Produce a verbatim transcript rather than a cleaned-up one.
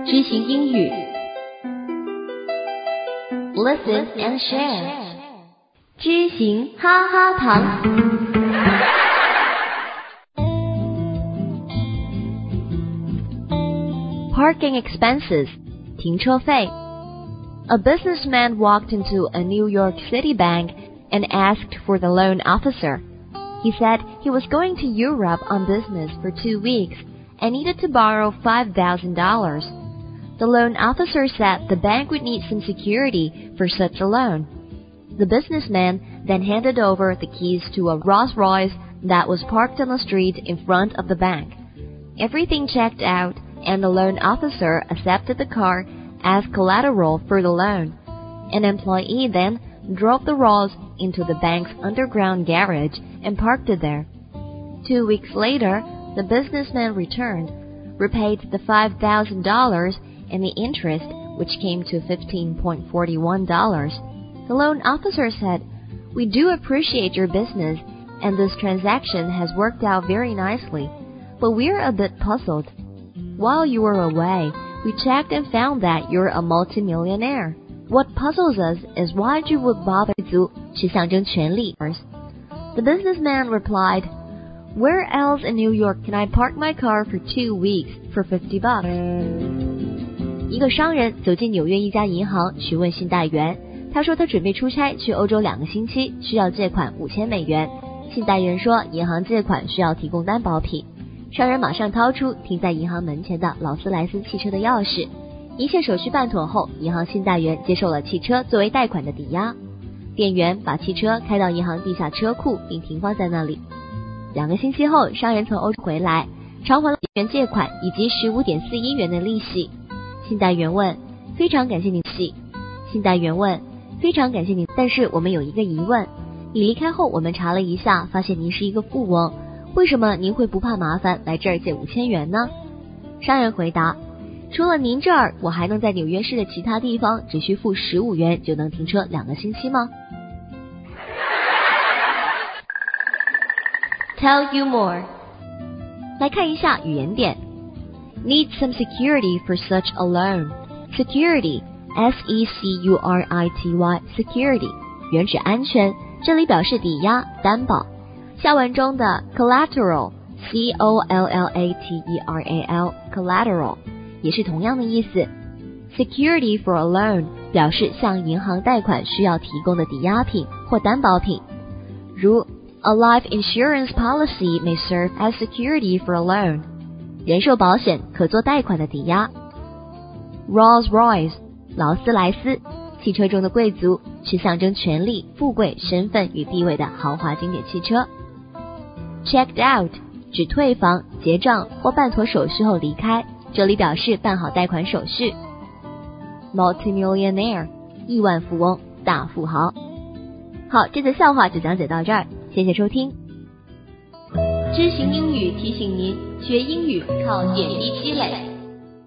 知行英语 Listen and share 知行哈哈堂 Parking expenses 停车费 A businessman walked into a New York City bank and asked for the loan officer. He said he was going to Europe on business for two weeks and needed to borrow five thousand dollars. The loan officer said the bank would need some security for such a loan. The businessman then handed over the keys to a Rolls-Royce that was parked on the street in front of the bank. Everything checked out, and the loan officer accepted the car as collateral for the loan. An employee then drove the Rolls into the bank's underground garage and parked it there. Two weeks later, the businessman returned, repaid the five thousand dollars and the interest, which came to fifteen point four one dollars. The loan officer said, "We do appreciate your business, and this transaction has worked out very nicely, but we're a bit puzzled. While you were away, we checked and found that you're a multimillionaire. What puzzles us is why you would bother to 是象征权利 The businessman replied, "Where else in New York can I park my car for two weeks for fifty bucks?" 一个商人走进纽约一家银行，询问信贷员。他说他准备出差去欧洲两个星期，需要借款五千美元。信贷员说，银行借款需要提供担保品。商人马上掏出停在银行门前的劳斯莱斯汽车的钥匙。一切手续办妥后，银行信贷员接受了汽车作为贷款的抵押。店员把汽车开到银行地下车库，并停放在那里。两个星期后，商人从欧洲回来，偿还了元借款以及 十五点四一元的利息。信贷员问：“非常感谢您。”信贷员问：“非常感谢您，但是我们有一个疑问。你离开后，我们查了一下，发现您是一个富翁，为什么您会不怕麻烦来这儿借五千元呢？”商人回答：“除了您这儿，我还能在纽约市的其他地方只需付十五元就能停车两个星期吗？” Tell you more. 来看一下语言点。Need some security for such a loan. Security, S E C U R I T Y, security, 原指安全，这里表示抵押、担保。下文中的 collateral, C O L L A T E R A L, collateral, 也是同样的意思。Security for a loan 表示向银行贷款需要提供的抵押品或担保品，如A life insurance policy may serve as security for a loan. 人寿保险可做贷款的抵押。Rolls-Royce 劳斯莱斯，汽车中的贵族，是象征权力、富贵、身份与地位的豪华经典汽车。Checked out 指退房、结账或办妥手续后离开，这里表示办好贷款手续。Multimillionaire 亿万富翁、大富豪。好，这则笑话就讲解到这儿。谢谢收听。知行英语提醒您，学英语靠点滴积累。